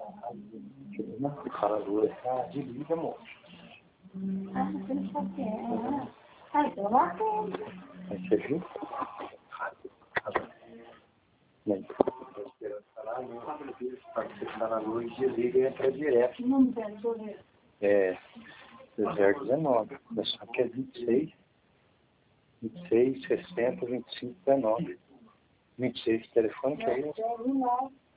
Fala, Lua. Desliga, amor. Você não sabe o que é. Então lá tem. Você viu? Bem. Você está na luz, desliga e entra direto. Não tem, deixa eu ver. É 019. Só que é 26, 60, 25, 19. 26, telefone que é isso?